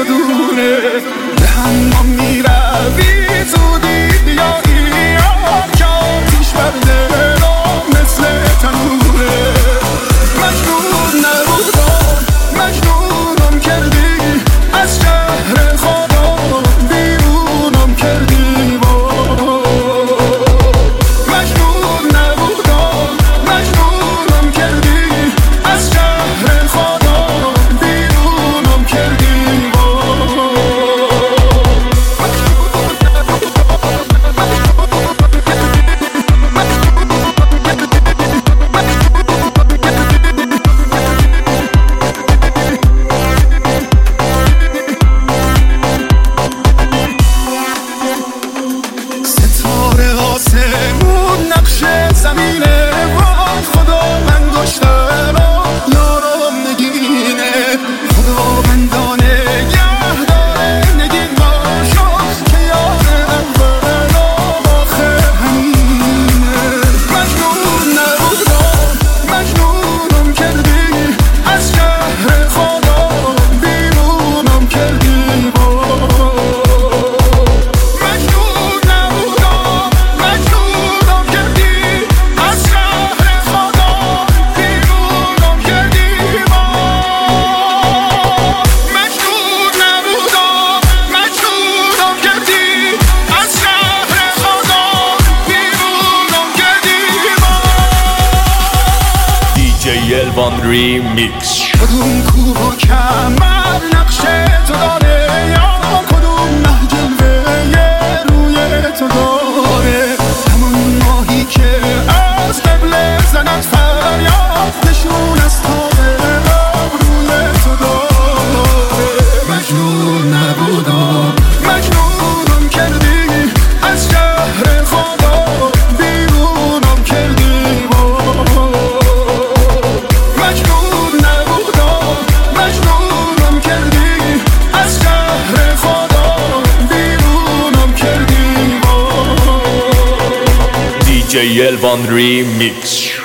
تو دونه به هم میروی زودی بیایی که آتیش بر دلم مثل تنوره مجنون نبودم مجنونم کردی از شهر خودم بیرونم کردی مجنون نبودم مجنونم کردی از شهر خودم بیرونم کردی ستاره آسمون نقش زمینه وای خدا من داشتم یارم نگینه خدا بندانه نگه داره نگین باشم که یار اول آخر همینه مجنون نبودم مجنونم کردی از شهر خدا بیرونم کردی Elvan Remix. کدوم کوه و کمر نقش تو داره یا کدوم نه جلوه روی تو داره همون ماهی که از قبل زند فریاد نشون از تابه روی تو داره مجنون نبودم مجنونم کردی از شهر خدا بیرونم کردی DJ Elvan Remix.